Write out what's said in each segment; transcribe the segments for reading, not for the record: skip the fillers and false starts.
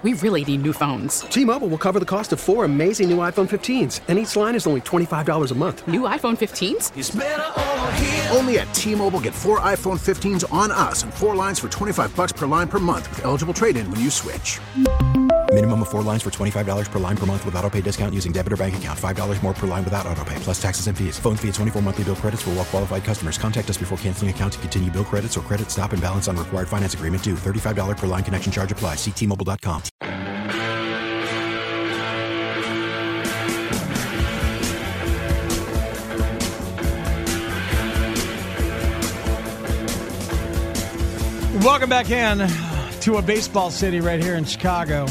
We really need new phones. T-Mobile will cover the cost of 4 amazing new iPhone 15s, and each line is only $25 a month. New iPhone 15s? It's better over here. Only at T-Mobile, get 4 iPhone 15s on us and 4 lines for $25 per line per month with eligible trade-in when you switch. Minimum of 4 lines for $25 per line per month with autopay discount using debit or bank account. $5 more per line without autopay, plus taxes and fees. Phone fee at 24 monthly bill credits for well-qualified customers. Contact us before canceling account to continue bill credits or credit stop and balance on required finance agreement due. $35 per line connection charge applies. See T-Mobile.com. Welcome back in to a baseball city right here in Chicago,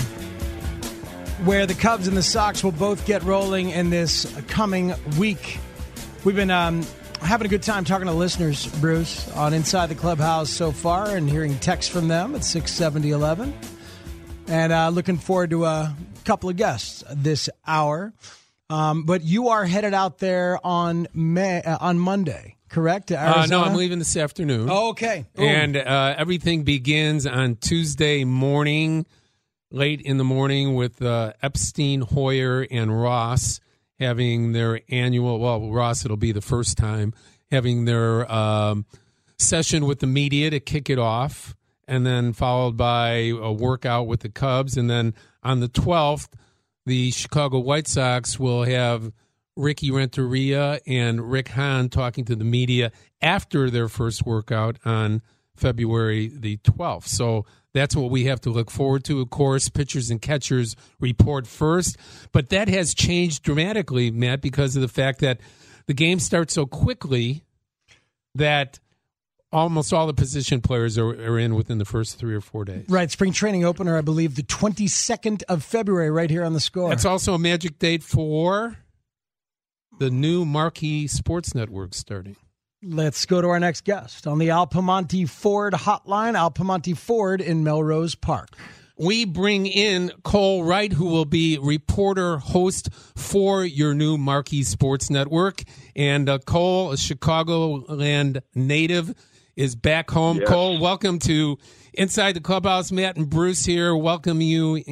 where the Cubs and the Sox will both get rolling in this coming week. We've been having a good time talking to listeners, Bruce, on Inside the Clubhouse so far and hearing texts from them at 670-11. And looking forward to a couple of guests this hour. But you are headed out there on Monday. Correct? To Arizona? No, I'm leaving this afternoon. Oh, okay. Ooh. And everything begins on Tuesday morning, late in the morning, with Epstein, Hoyer, and Ross having their annual, well, Ross, it'll be the first time, having their session with the media to kick it off, and then followed by a workout with the Cubs. And then on the 12th, the Chicago White Sox will have Ricky Renteria and Rick Hahn talking to the media after their first workout on February the 12th. So that's what we have to look forward to. Of course, pitchers and catchers report first. But that has changed dramatically, Matt, because of the fact that the game starts so quickly that almost all the position players are in within the first 3 or 4 days. Right. Spring training opener, I believe, the 22nd of February right here on the Score. That's also a magic date for the new Marquee Sports Network starting. Let's go to our next guest on the Al Piemonte Ford hotline. Al Piemonte Ford in Melrose Park. We bring in Cole Wright, who will be reporter host for your new Marquee Sports Network. And Cole, a Chicagoland native, is back home. Yes. Cole, welcome to Inside the Clubhouse. Matt and Bruce here, welcoming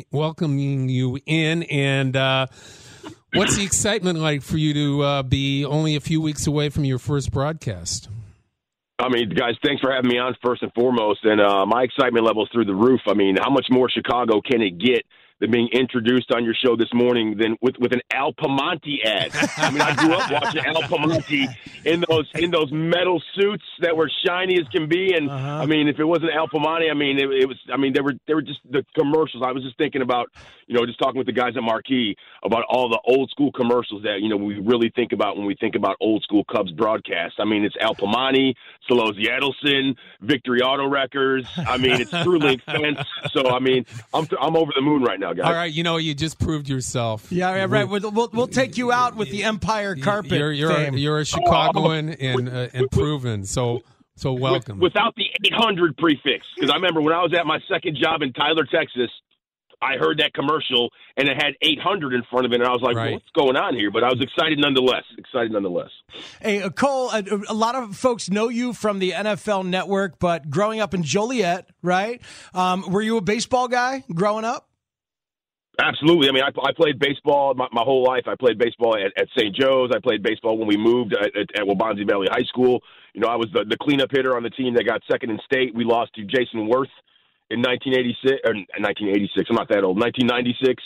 you in. And what's the excitement like for you to be only a few weeks away from your first broadcast? I mean, guys, thanks for having me on first and foremost. And my excitement level is through the roof. I mean, how much more Chicago can it get than being introduced on your show this morning than with an Al Piemonte ad? I mean, I grew up watching Al Piemonte in those metal suits that were shiny as can be. And I mean, if it wasn't Al Piemonte, I mean, it was. I mean, they were just the commercials. I was just thinking about, just talking with the guys at Marquee about all the old school commercials that we really think about when we think about old school Cubs broadcasts. I mean, it's Al Piemonte, Solozzi Edelson, Victory Auto Wreckers. I mean, it's TrueLink Fence. So I mean, I'm over the moon right now, guys. All right, you just proved yourself. Yeah, right. We'll take you out with the Empire Carpet. You're a Chicagoan and proven. So welcome. Without the 800 prefix, because I remember when I was at my second job in Tyler, Texas, I heard that commercial and it had 800 in front of it, and I was like, right. Well, what's going on here? But I was excited nonetheless. Hey, Cole, a lot of folks know you from the NFL Network, but growing up in Joliet, right? Were you a baseball guy growing up? Absolutely. I mean, I played baseball my whole life. I played baseball at St. Joe's. I played baseball when we moved at Waubonsie Valley High School. I was the cleanup hitter on the team that got second in state. We lost to Jason Worth in 1986. I'm not that old. 1996.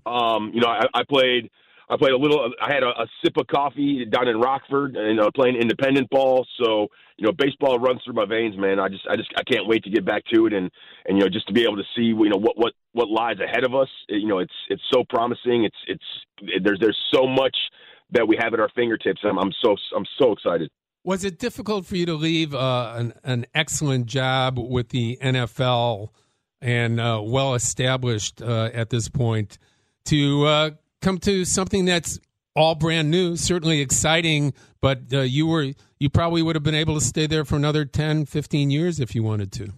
I played a little. I had a sip of coffee down in Rockford, and playing independent ball. So baseball runs through my veins, man. I can't wait to get back to it, and just to be able to see what lies ahead of us. It's so promising. There's so much that we have at our fingertips. And I'm so excited. Was it difficult for you to leave an excellent job with the NFL and well established at this point to come to something that's all brand new, certainly exciting, but you probably would have been able to stay there for another 10, 15 years if you wanted to.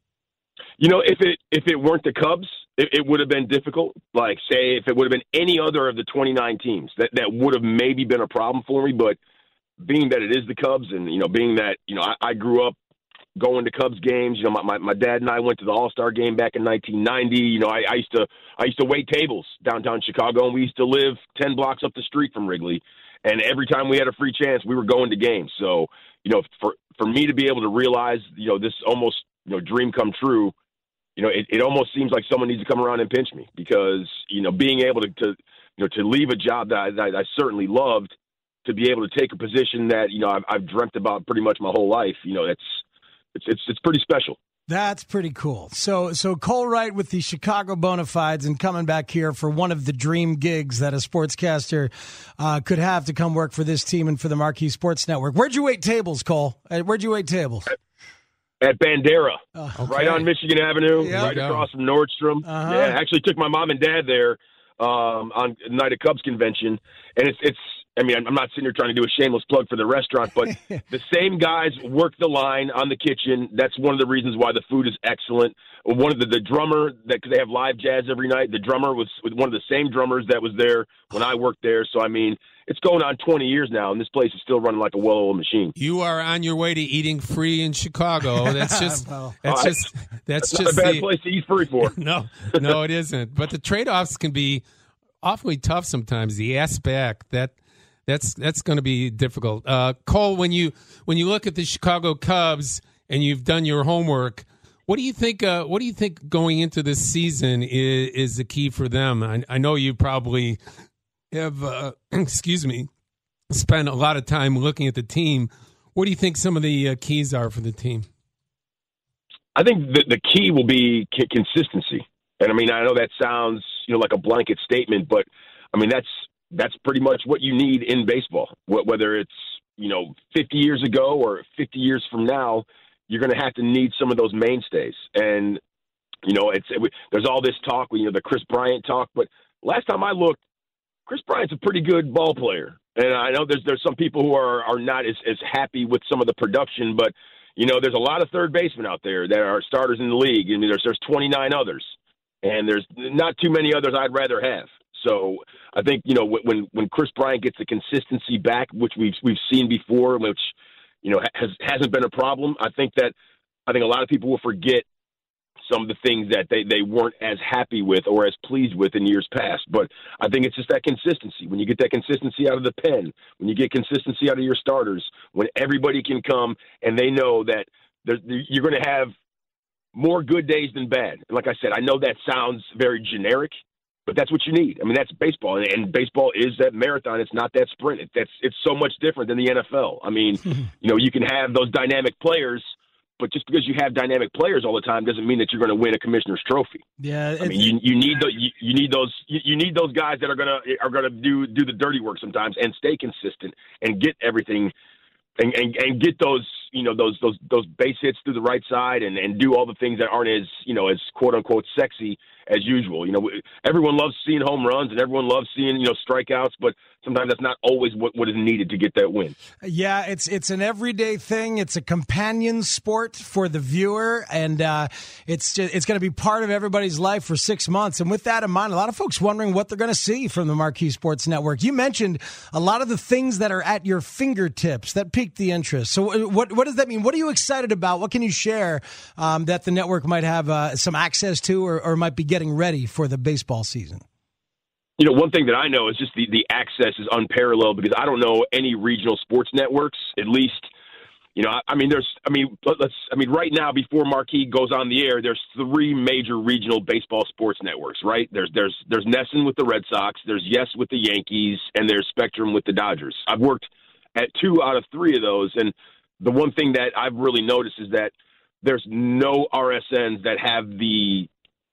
If it weren't the Cubs, it would have been difficult. Like, say, if it would have been any other of the 29 teams, that would have maybe been a problem for me. But being that it is the Cubs, and being that I grew up going to Cubs games. You know, my dad and I went to the All-Star game back in 1990. You know, I used to wait tables downtown Chicago, and we used to live 10 blocks up the street from Wrigley. And every time we had a free chance, we were going to games. So, you know, for me to be able to realize, you know, this almost, you know, dream come true, you know, it almost seems like someone needs to come around and pinch me, because, you know, being able to leave a job that I certainly loved, to be able to take a position that, you know, I've dreamt about pretty much my whole life, you know, it's pretty special. That's pretty cool. So Cole Wright with the Chicago Bonafides, and coming back here for one of the dream gigs that a sportscaster could have to come work for this team and for the Marquee Sports Network. Where'd you wait tables, Cole? Where'd you wait tables? At Bandera, okay. Right on Michigan Avenue, Yep. right across from Nordstrom. Uh-huh. Yeah, I actually took my mom and dad there on the night of Cubs convention, and it's. I mean, I'm not sitting here trying to do a shameless plug for the restaurant, but the same guys work the line on the kitchen. That's one of the reasons why the food is excellent. One of the drummer, because they have live jazz every night, the drummer was one of the same drummers that was there when I worked there. So, I mean, it's going on 20 years now, and this place is still running like a well-oiled machine. You are on your way to eating free in Chicago. That's just that's not a bad place to eat free for. No, it isn't. But the trade-offs can be awfully tough sometimes. The ass back, that's going to be difficult. Cole, when you look at the Chicago Cubs and you've done your homework, what do you think? What do you think going into this season is the key for them? I know you probably have, spent a lot of time looking at the team. What do you think some of the keys are for the team? I think the key will be consistency. And I mean, I know that sounds, you know, like a blanket statement, but I mean, that's pretty much what you need in baseball. Whether it's, you know, 50 years ago or 50 years from now, you're going to have to need some of those mainstays. And, you know, there's all this talk, you know, the Chris Bryant talk, but last time I looked, Chris Bryant's a pretty good ball player. And I know there's some people who are not as happy with some of the production, but, you know, there's a lot of third basemen out there that are starters in the league. I mean, there's 29 others, and there's not too many others I'd rather have. So I think, you know, when Chris Bryant gets the consistency back, which we've seen before, which, you know, hasn't been a problem, I think a lot of people will forget some of the things that they weren't as happy with or as pleased with in years past. But I think it's just that consistency. When you get that consistency out of the pen, when you get consistency out of your starters, when everybody can come and they know that you're going to have more good days than bad. And like I said, I know that sounds very generic, but that's what you need. I mean, that's baseball, and baseball is that marathon. It's not that sprint. It's so much different than the NFL. I mean, you know, you can have those dynamic players, but just because you have dynamic players all the time doesn't mean that you're going to win a commissioner's trophy. Yeah, I mean, you need those guys that are gonna do the dirty work sometimes and stay consistent and get everything and get those, you know, those base hits through the right side and do all the things that aren't as, you know, as quote unquote sexy as usual. You know, everyone loves seeing home runs and everyone loves seeing, you know, strikeouts, but sometimes that's not always what is needed to get that win. Yeah, it's an everyday thing. It's a companion sport for the viewer, and it's going to be part of everybody's life for 6 months. And with that in mind, a lot of folks wondering what they're going to see from the Marquee Sports Network. You mentioned a lot of the things that are at your fingertips that piqued the interest. So what does that mean? What are you excited about? What can you share that the network might have some access to or might be getting ready for the baseball season? You know, one thing that I know is just the access is unparalleled because I don't know any regional sports networks, at least, you know, right now before Marquee goes on the air, there's 3 major regional baseball sports networks, right? There's NESN with the Red Sox, there's Yes with the Yankees, and there's Spectrum with the Dodgers. I've worked at 2 out of 3 of those, and the one thing that I've really noticed is that there's no RSNs that have the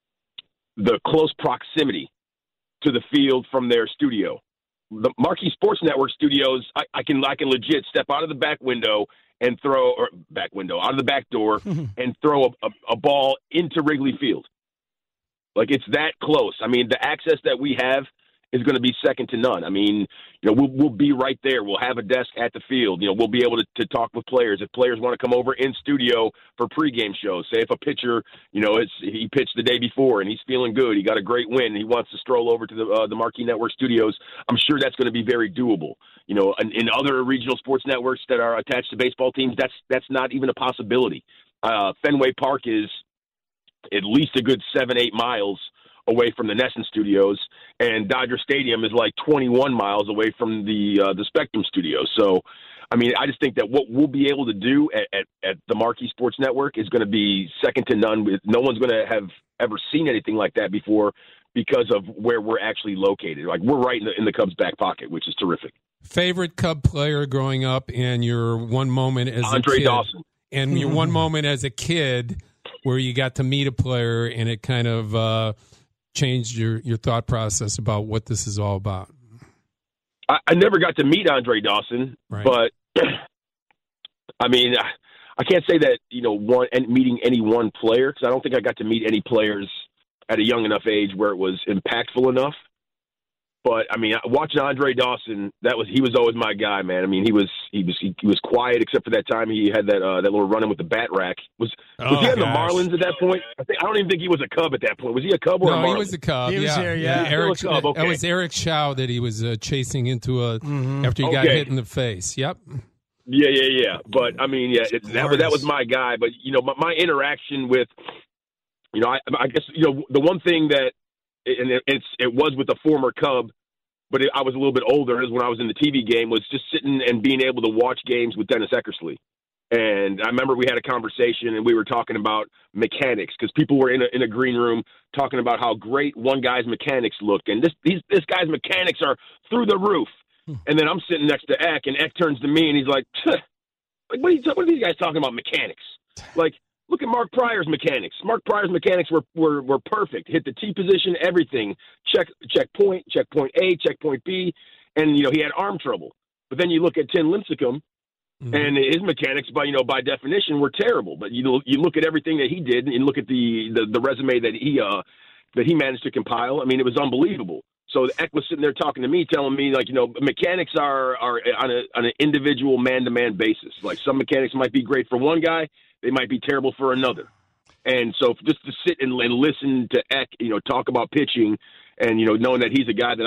close proximity to the field from their studio. The Marquee Sports Network studios, I can legit step out of the back window and out of the back door and throw a ball into Wrigley Field. Like, it's that close. I mean, the access that we have is going to be second to none. I mean, you know, we'll be right there. We'll have a desk at the field. You know, we'll be able to talk with players. If players want to come over in studio for pregame shows, say if a pitcher, you know, he pitched the day before and he's feeling good, he got a great win, and he wants to stroll over to the Marquee Network studios, I'm sure that's going to be very doable. You know, in other regional sports networks that are attached to baseball teams, that's not even a possibility. Fenway Park is at least a good 7-8 miles away from the NESN studios, and Dodger Stadium is like 21 miles away from the Spectrum studios. So, I mean, I just think that what we'll be able to do at the Marquee Sports Network is going to be second to none. No one's going to have ever seen anything like that before because of where we're actually located. Like, we're right in the Cubs' back pocket, which is terrific. Favorite Cub player growing up, and your one moment as Andre a kid, Dawson, and your one moment as a kid where you got to meet a player and it kind of changed your thought process about what this is all about. I never got to meet Andre Dawson, right. But I mean, I can't say that, meeting any one player, because I don't think I got to meet any players at a young enough age where it was impactful enough. But I mean, watching Andre Dawson, he was always my guy, man. I mean, he was quiet except for that time he had that little run-in with the bat rack. Was he on the Marlins at that point? I don't even think he was a Cub at that point. Was he a Cub or a Marlin? No, he was a Cub. He was here, yeah. Eric, Cub, okay. It was Eric Shaw that he was chasing into after he got hit in the face. Yep. Yeah. But I mean, that was my guy. But my interaction with, I guess the one thing that, and it was with a former Cub, but I was a little bit older, is when I was in the TV game, was just sitting and being able to watch games with Dennis Eckersley. And I remember we had a conversation and we were talking about mechanics, because people were in a green room talking about how great one guy's mechanics looked. And this guy's mechanics are through the roof. And then I'm sitting next to Eck, and Eck turns to me and he's like, what are these guys talking about mechanics? Like, look at Mark Pryor's mechanics. Mark Pryor's mechanics were perfect. Hit the T position, everything. Checkpoint A, checkpoint B, and he had arm trouble. But then you look at Tim Lincecum, and his mechanics, by definition, were terrible. But you look at everything that he did, and you look at the resume that he managed to compile. I mean, it was unbelievable. So Eck was sitting there talking to me, telling me, like, mechanics are on an individual man-to-man basis. Like, some mechanics might be great for one guy, they might be terrible for another. And so just to sit and listen to Eck, talk about pitching, and knowing that he's a guy that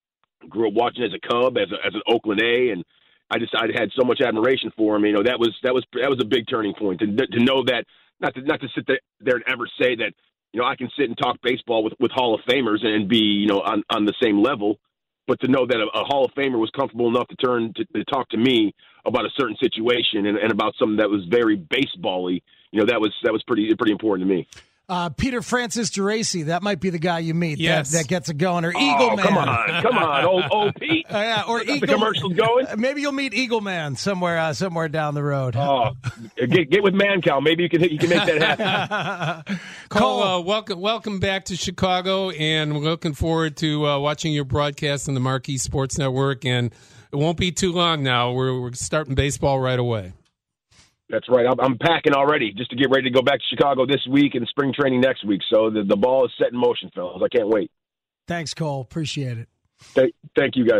I grew up watching as a Cub, as an Oakland A, and I had so much admiration for him. That was a big turning point to know that, not to sit there and ever say that. I can sit and talk baseball with Hall of Famers and be, on the same level, but to know that a Hall of Famer was comfortable enough to talk to me about a certain situation and about something that was very baseball-y, that was pretty important to me. Peter Francis Geraci, that might be the guy you meet. Yes. that gets it going. Or Eagle Man. Come on, old Pete. Or Eagle. The commercial's going. Maybe you'll meet Eagle Man somewhere down the road. Oh, get with Mancal. Maybe you can make that happen. Cole, welcome back to Chicago, and we're looking forward to watching your broadcast on the Marquee Sports Network. And it won't be too long now. We're starting baseball right away. That's right. I'm packing already just to get ready to go back to Chicago this week and spring training next week. So the ball is set in motion, fellas. I can't wait. Thanks, Cole. Appreciate it. Thank you, guys.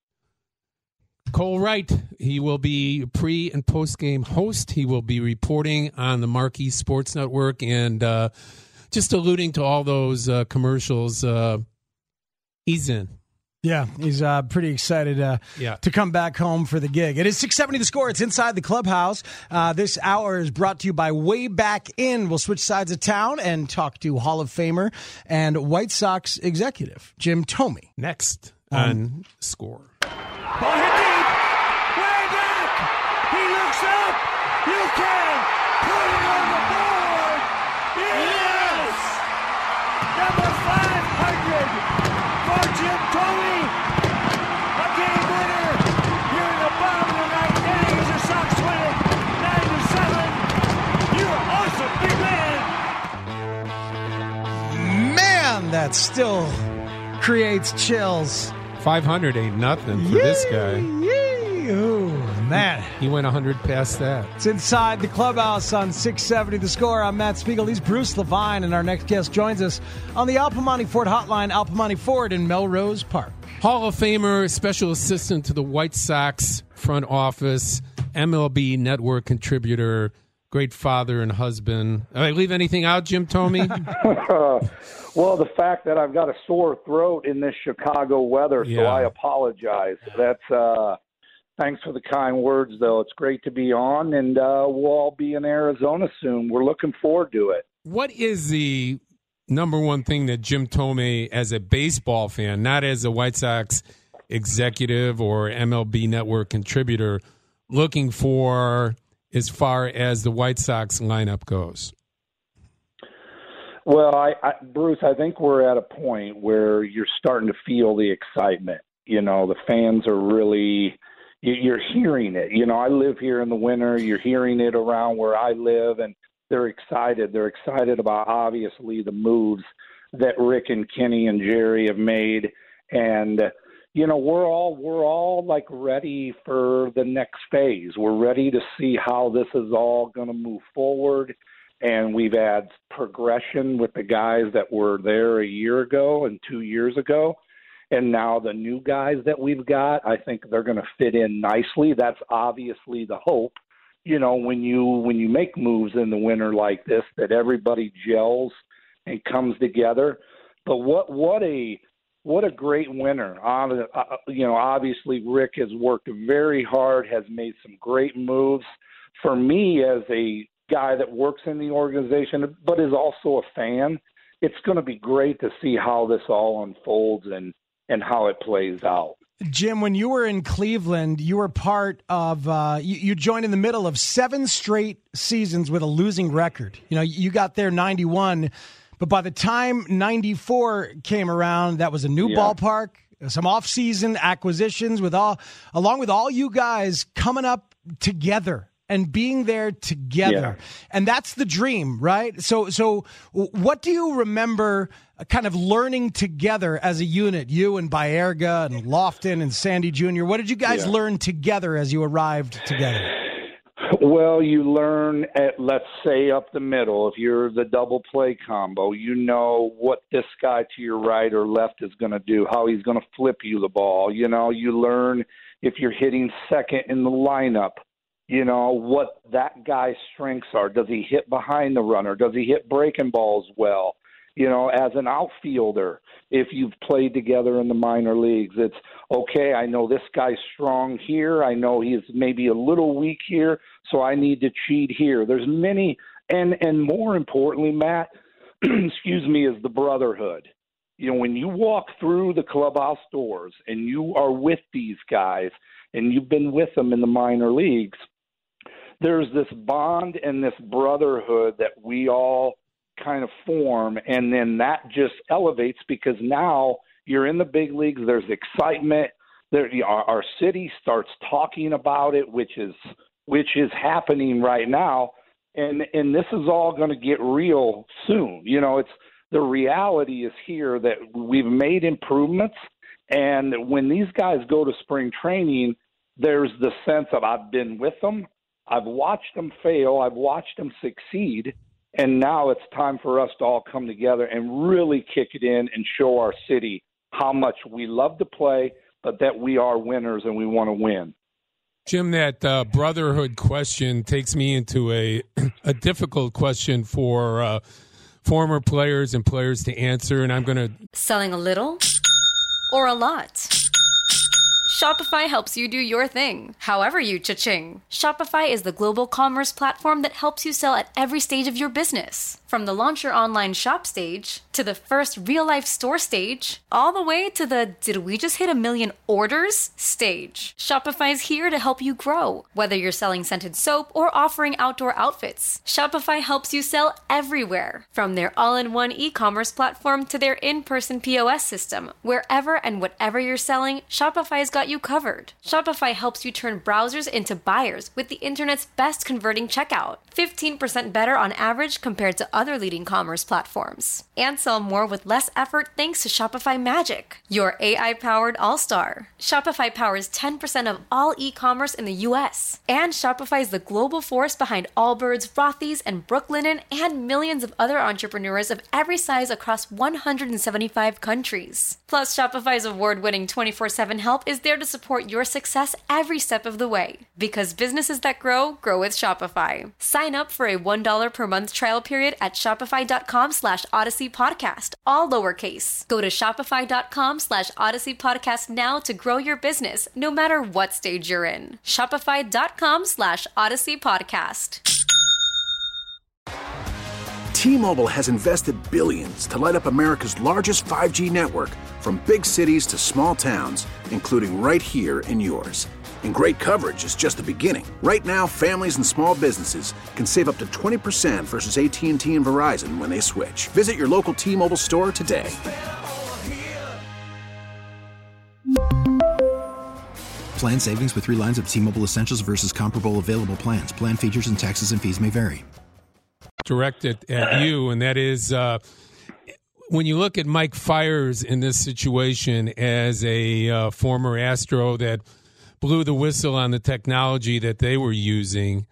Cole Wright, he will be pre- and post-game host. He will be reporting on the Marquee Sports Network, and just alluding to all those commercials, he's in. Yeah, he's pretty excited to come back home for the gig. It is 670 The Score. It's inside the clubhouse. This hour is brought to you by Way Back In. We'll switch sides of town and talk to Hall of Famer and White Sox executive Jim Thome. Next on Score. Ball hit deep. Way back. He looks up. You can put it on the board. Yes. Number 500 for Jim Thome. A game winner here in the bottom of the ninth inning as the Sox win it 9-7. You're awesome, big man. Man, that still creates chills. 500 ain't nothing for this guy. Ooh, man. He went 100 past that. It's inside the clubhouse on 670 The Score. I'm Matt Spiegel. He's Bruce Levine, and our next guest joins us on the Al Piemonte Ford hotline, Al Piemonte Ford in Melrose Park. Hall of Famer, special assistant to the White Sox front office, MLB Network contributor, great father and husband. Did I leave anything out, Jim Thome? Well, the fact that I've got a sore throat in this Chicago weather, so I apologize. That's Thanks for the kind words, though. It's great to be on, and we'll all be in Arizona soon. We're looking forward to it. What is the number one thing that Jim Thome, as a baseball fan, not as a White Sox executive or MLB Network contributor, looking for as far as the White Sox lineup goes? Well, Bruce, I think we're at a point where you're starting to feel the excitement. You know, the fans are really, you're hearing it. You know, I live here in the winter. You're hearing it around where I live, and they're excited. They're excited about, obviously, the moves that Rick and Kenny and Jerry have made. And, you know, we're all like ready for the next phase. We're ready to see how this is all going to move forward. And we've had progression with the guys that were there a year ago and 2 years ago. And now the new guys that we've got, I think they're going to fit in nicely. That's obviously the hope. You know, when you make moves in the winter like this, that everybody gels and comes together. But what a great winter. You know, obviously Rick has worked very hard, has made some great moves. For me, as a guy that works in the organization but is also a fan, it's going to be great to see how this all unfolds and how it plays out. Jim, when you were in Cleveland, you were part of you joined in the middle of 7 straight seasons with a losing record. You know, you got there 91, but by the time 94 came around, that was a new ballpark, some off-season acquisitions along with all you guys coming up together and being there together. Yeah. And that's the dream, right? So what do you remember kind of learning together as a unit, you and Baerga and Lofton and Sandy Jr.? What did you guys learn together as you arrived together? Well, you learn at, let's say, up the middle. If you're the double play combo, you know what this guy to your right or left is going to do, how he's going to flip you the ball. You know, you learn if you're hitting second in the lineup, you know, what that guy's strengths are. Does he hit behind the runner? Does he hit breaking balls well? You know, as an outfielder, if you've played together in the minor leagues, it's, okay, I know this guy's strong here. I know he's maybe a little weak here, so I need to cheat here. There's many, and more importantly, Matt, excuse me, is the brotherhood. You know, when you walk through the clubhouse doors and you are with these guys and you've been with them in the minor leagues, there's this bond and this brotherhood that we all kind of form, and then that just elevates because now you're in the big leagues. There's excitement. Our city starts talking about it, which is happening right now, and this is all going to get real soon. You know, it's the reality is here that we've made improvements, and when these guys go to spring training, there's the sense of I've been with them. I've watched them fail. I've watched them succeed. And now it's time for us to all come together and really kick it in and show our city how much we love to play, but that we are winners and we want to win. Jim, that brotherhood question takes me into a difficult question for former players and players to answer, and I'm going to... Selling a little or a lot? Shopify helps you do your thing, however you cha-ching. Shopify is the global commerce platform that helps you sell at every stage of your business. From the launch your online shop stage, to the first real-life store stage, all the way to the did we just hit 1 million orders stage. Shopify's here to help you grow. Whether you're selling scented soap or offering outdoor outfits, Shopify helps you sell everywhere. From their all-in-one e-commerce platform to their in-person POS system, wherever and whatever you're selling, Shopify's got you covered. Shopify helps you turn browsers into buyers with the internet's best converting checkout. 15% better on average compared to other leading commerce platforms. And sell more with less effort thanks to Shopify Magic, your AI-powered all-star. Shopify powers 10% of all e-commerce in the U.S. And Shopify is the global force behind Allbirds, Rothy's, and Brooklinen, and millions of other entrepreneurs of every size across 175 countries. Plus, Shopify's award-winning 24/7 help is there to support your success every step of the way. Because businesses that grow, grow with Shopify. Sign up for a $1 per month trial period at at shopify.com/Odyssey Podcast, all lowercase. Go to shopify.com/Odyssey Podcast now to grow your business, no matter what stage you're in. Shopify.com/Odyssey Podcast. T-Mobile has invested billions to light up America's largest 5G network, from big cities to small towns, including right here in yours. And great coverage is just the beginning. Right now, families and small businesses can save up to 20% versus AT&T and Verizon when they switch. Visit your local T-Mobile store today. Plan savings with 3 lines of T-Mobile Essentials versus comparable available plans. Plan features and taxes and fees may vary. Directed at you, and that is when you look at Mike Fiers in this situation as a former Astro that blew the whistle on the technology that they were using,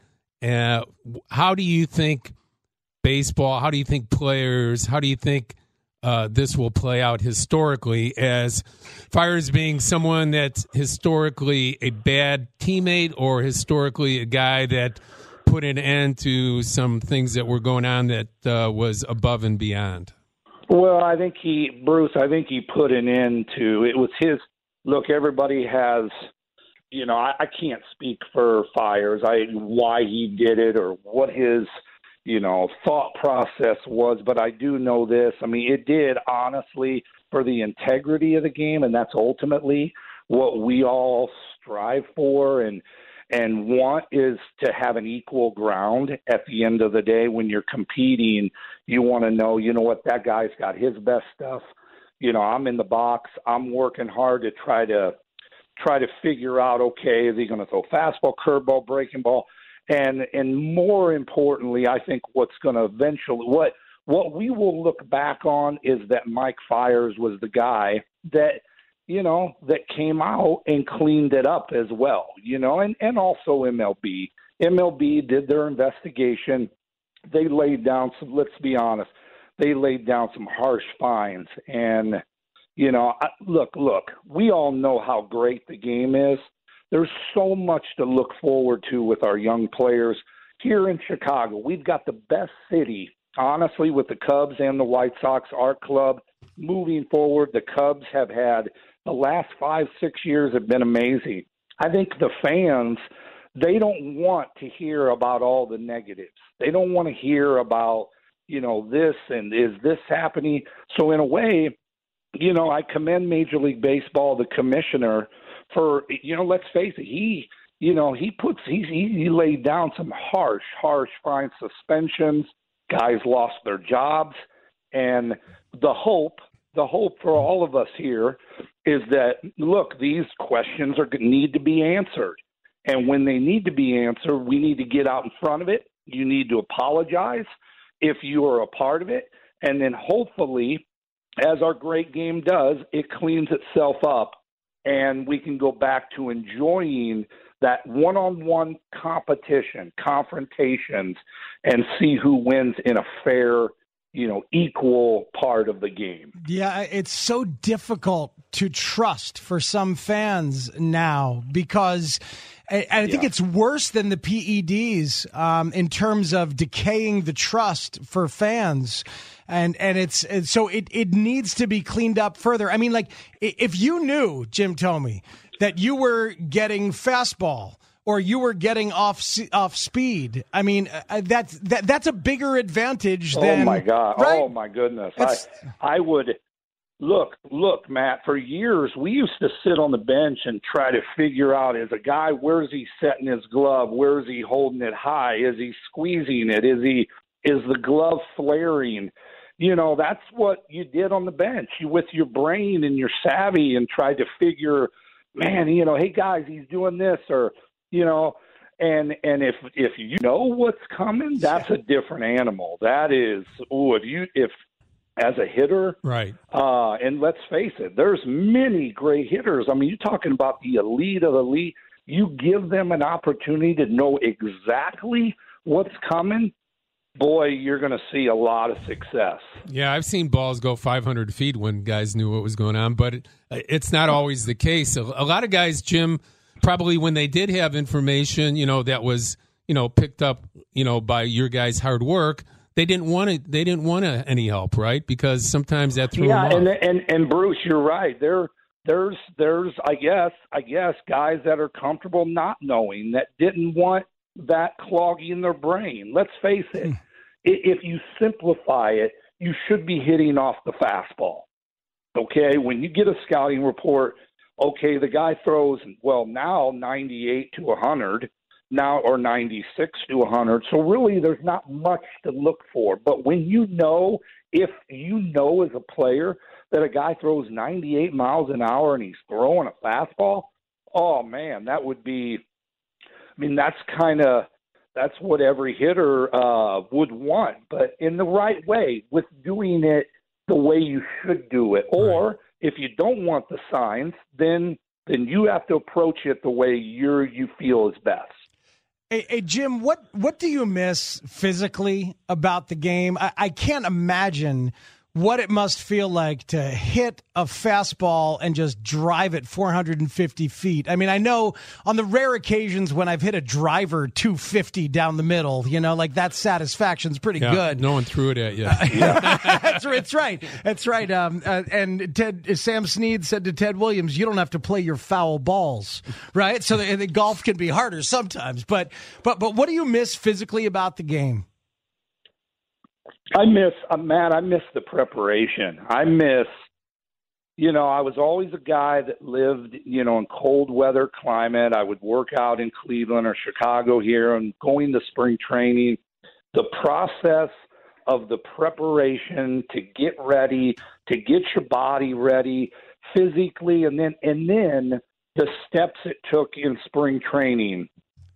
how do you think baseball, how do you think players, how do you think this will play out historically, as Fiers being someone that's historically a bad teammate or historically a guy that put an end to some things that were going on that was above and beyond? Well, I think he put an end to, it was his, look, everybody has, I can't speak for Fiers, why he did it or what his, thought process was, but I do know this. I mean, it did, honestly, for the integrity of the game, and that's ultimately what we all strive for and want, is to have an equal ground at the end of the day. When you're competing, you want to know, what, that guy's got his best stuff. I'm in the box. I'm working hard to try to figure out, okay, is he going to throw fastball, curveball, breaking ball? And more importantly, I think what's going to eventually, what we will look back on is that Mike Fiers was the guy that, that came out and cleaned it up as well, and also MLB. MLB did their investigation. They laid down some, let's be honest, they laid down some harsh fines. And, look, we all know how great the game is. There's so much to look forward to with our young players here in Chicago. We've got the best city, honestly, with the Cubs and the White Sox, our club. Moving forward, the Cubs have had the last 5-6 years have been amazing. I think the fans, they don't want to hear about all the negatives. They don't want to hear about, this and is this happening. So in a way, I commend Major League Baseball, the commissioner, for, let's face it, he laid down some harsh fine suspensions. Guys lost their jobs. And the hope for all of us here is that, look, these questions need to be answered. And when they need to be answered, we need to get out in front of it. You need to apologize if you are a part of it. And then hopefully, as our great game does, it cleans itself up and we can go back to enjoying that one-on-one competition, confrontations, and see who wins in a fair, equal part of the game. Yeah, it's so difficult to trust for some fans now because I think it's worse than the PEDs in terms of decaying the trust for fans. And so it needs to be cleaned up further. I mean, like, if you knew, Jim Thome, that you were getting fastball or you were getting off speed, I mean, that's a bigger advantage than. Oh my God! Right? Oh my goodness! I would look, Matt. For years, we used to sit on the bench and try to figure out: is a guy, where's he setting his glove? Where's he holding it high? Is he squeezing it? Is the glove flaring? That's what you did on the bench. You, with your brain and your savvy, and tried to figure, man, hey guys, he's doing this, or and if you know what's coming, that's a different animal. That is, if as a hitter, right? And let's face it, there's many great hitters. I mean, you're talking about the elite of the elite. You give them an opportunity to know exactly what's coming. Boy, you're going to see a lot of success. Yeah, I've seen balls go 500 feet when guys knew what was going on, but it's not always the case. A lot of guys, Jim, probably when they did have information, that was, picked up, by your guys' hard work, they didn't want any help, right? Because sometimes that threw them off. and Bruce, you're right. There's I guess guys that are comfortable not knowing, that didn't want that clogging their brain. Let's face it. If you simplify it, you should be hitting off the fastball. Okay, when you get a scouting report, okay, the guy throws, well, now 98 to 100, now or 96 to 100. So really there's not much to look for. But when if you know as a player that a guy throws 98 miles an hour and he's throwing a fastball, oh, man, that would be – I mean, that's what every hitter would want, but in the right way, with doing it the way you should do it. Or if you don't want the signs, then you have to approach it the way you feel is best. Hey, Jim, what do you miss physically about the game? I can't imagine what it must feel like to hit a fastball and just drive it 450 feet. I mean, I know on the rare occasions when I've hit a driver 250 down the middle, like that satisfaction's pretty good. No one threw it at you. That's right. That's right. And Sam Snead said to Ted Williams, you don't have to play your foul balls, right? So the golf can be harder sometimes. But what do you miss physically about the game? I miss the preparation. I was always a guy that lived, in cold weather climate. I would work out in Cleveland or Chicago here and going to spring training. The process of the preparation to get ready, to get your body ready physically, and then the steps it took in spring training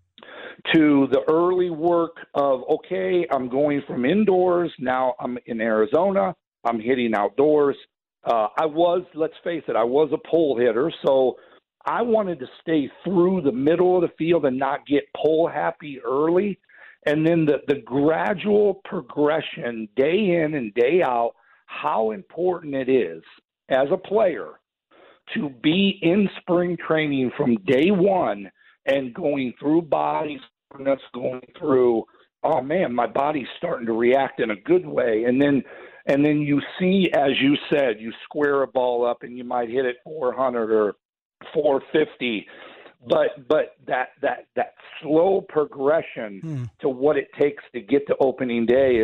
to the early work of, okay, I'm going from indoors, now I'm in Arizona, I'm hitting outdoors. Let's face it, I was a pull hitter, so I wanted to stay through the middle of the field and not get pull happy early. And then the gradual progression day in and day out, how important it is as a player to be in spring training from day one and going through bodies, going through, oh man, my body's starting to react in a good way. And then you see, as you said, you square a ball up and you might hit it 400 or 450. But that slow progression to what it takes to get to opening day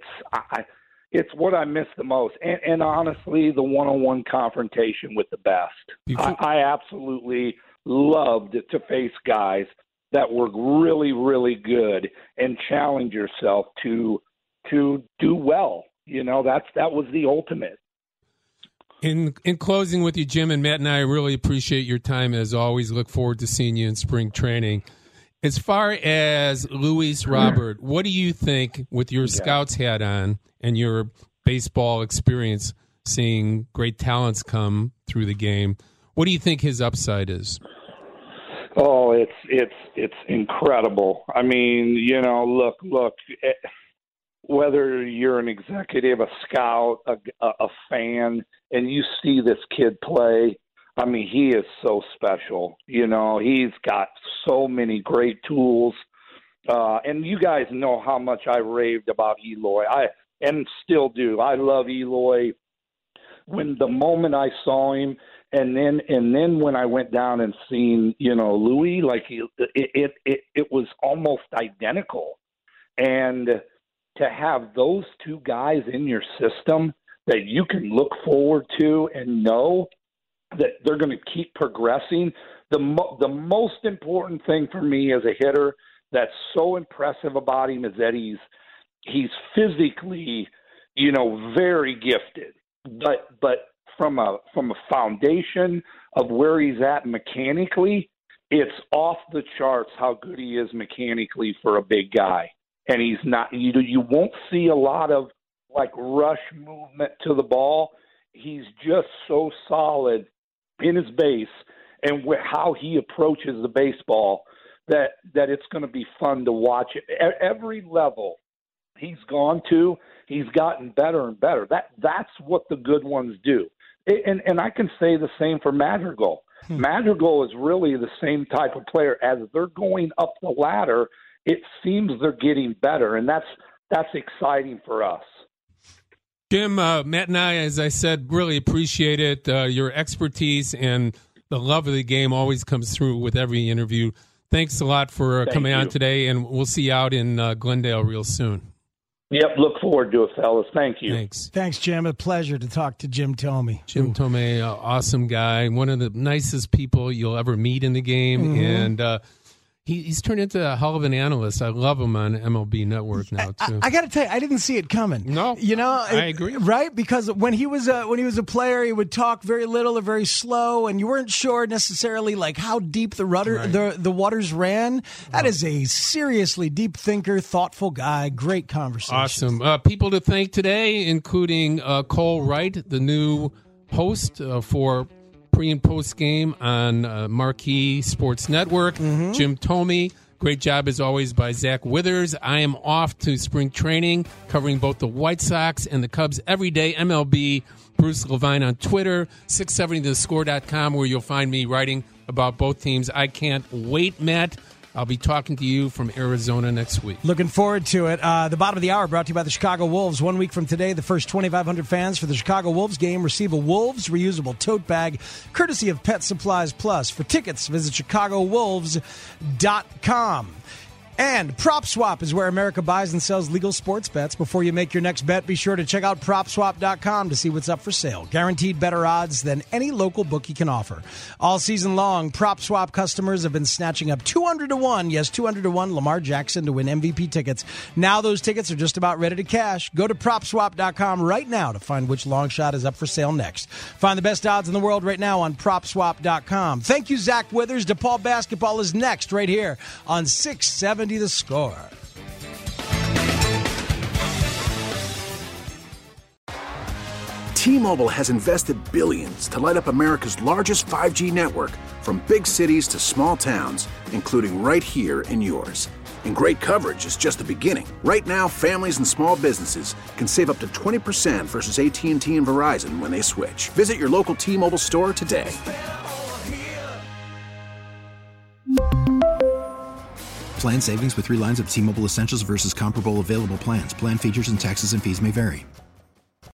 it's what I miss the most. And honestly, the one-on-one confrontation with the best. I absolutely loved to face guys that were really, really good and challenge yourself to do well. That was the ultimate. In closing with you, Jim and Matt and I really appreciate your time as always. Look forward to seeing you in spring training. As far as Luis Robert, what do you think with your Scouts hat on and your baseball experience, seeing great talents come through the game? What do you think his upside is? Oh, it's incredible. I mean, look. Whether you're an executive, a scout, a fan, and you see this kid play, I mean, he is so special. He's got so many great tools. And you guys know how much I raved about Eloy. And still do. I love Eloy. The moment I saw him, and then when I went down and seen, Louis, like it was almost identical. And to have those two guys in your system that you can look forward to and know that they're going to keep progressing. The most important thing for me as a hitter that's so impressive about him is that he's physically, very gifted, but from a foundation of where he's at mechanically, it's off the charts how good he is mechanically for a big guy. And he's not, you won't see a lot of like rush movement to the ball. He's just so solid in his base and how he approaches the baseball that it's going to be fun to watch it. At every level he's gone to, he's gotten better and better. That's what the good ones do. And I can say the same for Madrigal. Madrigal is really the same type of player. As they're going up the ladder, it seems they're getting better, and that's that's exciting for us. Jim, Matt and I, as I said, really appreciate it. Your expertise and the love of the game always comes through with every interview. Thanks a lot for coming on today, and we'll see you out in Glendale real soon. Yep, look forward to it, fellas. Thank you. Thanks, Jim. A pleasure to talk to Jim Thome. Jim Thome, awesome guy, one of the nicest people you'll ever meet in the game, and he's turned into a hell of an analyst. I love him on MLB Network now too. I got to tell you, I didn't see it coming. No, I agree. Right, because when he was a player, he would talk very little or very slow, and you weren't sure necessarily like how deep the waters ran. That is a seriously deep thinker, thoughtful guy. Great conversation. Awesome. People to thank today, including Cole Wright, the new host for pre and post game on Marquee Sports Network. Jim Thome, great job as always by Zach Withers. I am off to spring training, covering both the White Sox and the Cubs every day. MLB, Bruce Levine on Twitter, 670thescore.com, where you'll find me writing about both teams. I can't wait, Matt. I'll be talking to you from Arizona next week. Looking forward to it. The bottom of the hour brought to you by the Chicago Wolves. 1 week from today, the first 2,500 fans for the Chicago Wolves game receive a Wolves reusable tote bag, courtesy of Pet Supplies Plus. For tickets, visit ChicagoWolves.com. And PropSwap is where America buys and sells legal sports bets. Before you make your next bet, be sure to check out PropSwap.com to see what's up for sale. Guaranteed better odds than any local bookie can offer. All season long, PropSwap customers have been snatching up 200-1, yes, 200-1 Lamar Jackson to win MVP tickets. Now those tickets are just about ready to cash. Go to PropSwap.com right now to find which long shot is up for sale next. Find the best odds in the world right now on PropSwap.com. Thank you, Zach Withers. DePaul Basketball is next right here on 670 The Score. T-Mobile has invested billions to light up America's largest 5G network, from big cities to small towns, including right here in yours. And great coverage is just the beginning. Right now, families and small businesses can save up to 20% versus AT&T and Verizon when they switch. Visit your local T-Mobile store today. Plan savings with 3 lines of T-Mobile Essentials versus comparable available plans. Plan features and taxes and fees may vary.